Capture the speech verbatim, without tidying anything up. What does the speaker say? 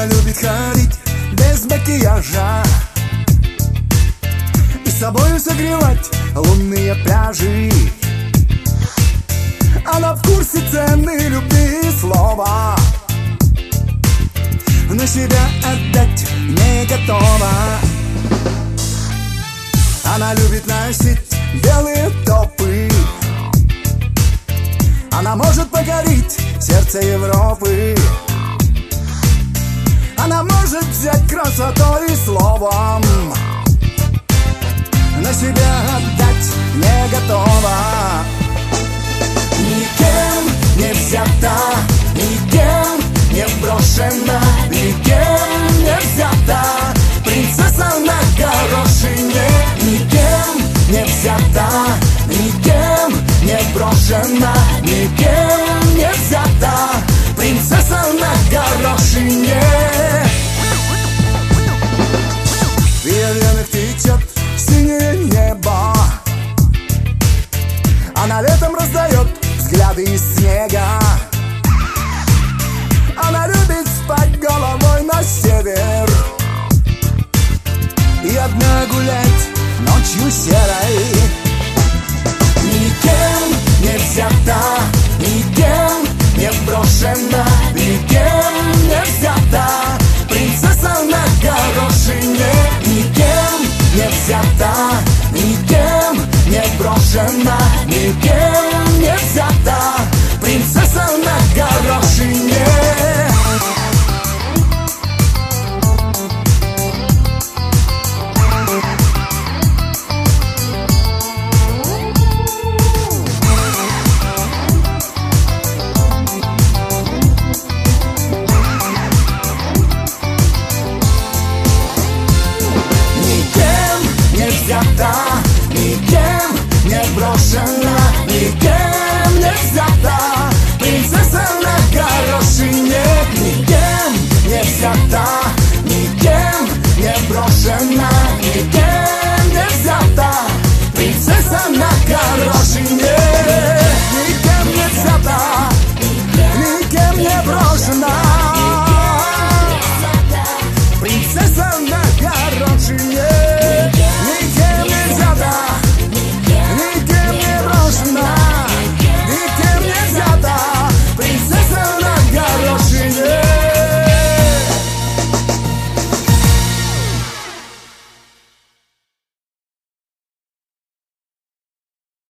Она любит ходить без макияжа и с собою согревать лунные пляжи. Она в курсе цены любви и слова, но себя отдать не готова. Она любит носить белые топы, она может покорить сердце Европы. Она может взять красотой и словом, но себя отдать не готова. Никем не взята, никем не брошена, никем не взята принцесса на горошине. Никем не взята, никем не брошена, никем не взята принцесса на горошине. В ее венах течет синее небо, она летом раздает взгляды из снега. Она любит спать головой на север и одна гулять ночью серой. Никем не взята, никем не брошена, никем не взята принцесса на горошине. Никем не взята, никем не брошена, никем не взята принцесса на горошине. Никем не взята, никем не брошена,